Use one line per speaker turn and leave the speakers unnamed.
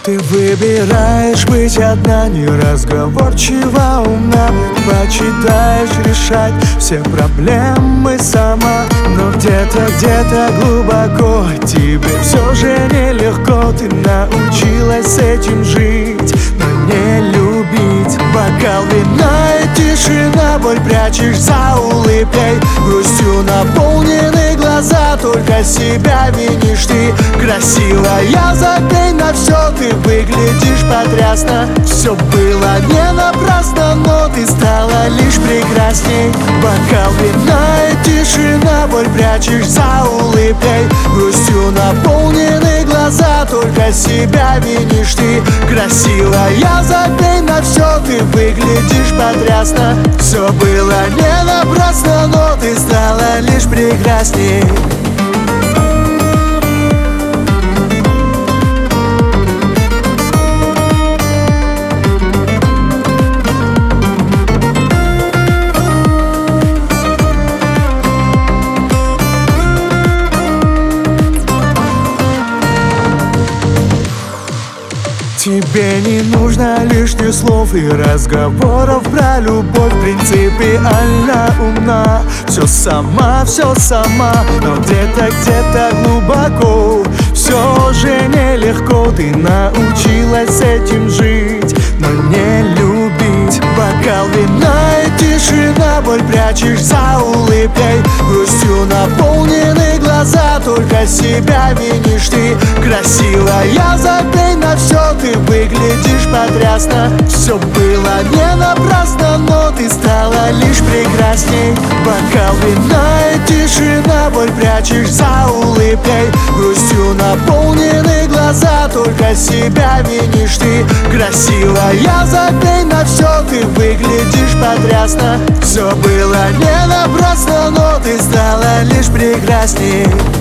Ты выбираешь быть одна, неразговорчива, умна. Предпочитаешь решать все проблемы сама. Но где-то глубоко тебе все же нелегко. Ты научилась с этим жить, но не любить. Бокал вина и тишина, боль прячешь за улыбкой. Грустью наполнены глаза, только себя винишь ты. Красивая, забей на все, ты выглядишь потрясно. Все было не напрасно, но ты стала лишь прекрасней. Бокал вина и тишина, боль прячешь за улыбкой. Грустью наполнены глаза, только себя винишь ты. Красивая, забей на все, ты выглядишь потрясно. Все было не напрасно, но ты стала лишь прекрасней. Тебе не нужно лишних слов и разговоров про любовь. Принципиально умна, все сама, но где-то глубоко все же нелегко. Ты научилась с этим жить, но не любить. Бокал вина и тишина, боль прячешь за улыбкой. Грустью наполнены глаза, только себя винишь ты. Красивая, забей на все, ты выглядишь потрясно. Все было не напрасно, но ты стала лишь прекрасней. Бокал вина и тишина, боль прячешь за улыбкой. Грустью наполнены глаза, только себя винишь ты. Красивая, забей на все, ты выглядишь потрясно. Все было не напрасно, но ты стала лишь прекрасней.